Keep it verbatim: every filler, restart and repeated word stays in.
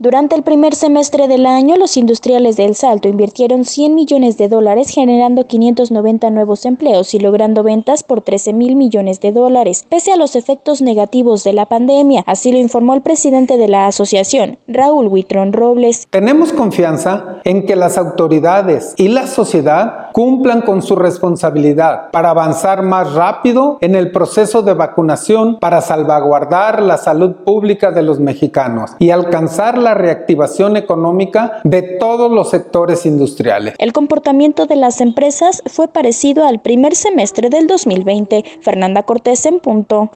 Durante el primer semestre del año, los industriales de El Salto invirtieron cien millones de dólares, generando quinientos noventa nuevos empleos y logrando ventas por trece mil millones de dólares, pese a los efectos negativos de la pandemia. Así lo informó el presidente de la asociación, Raúl Huitrón Robles. Tenemos confianza en que las autoridades y la sociedad cumplan con su responsabilidad para avanzar más rápido en el proceso de vacunación para salvaguardar la salud pública de los mexicanos y alcanzar la reactivación económica de todos los sectores industriales. El comportamiento de las empresas fue parecido al primer semestre del dos mil veinte. Fernanda Cortés en punto.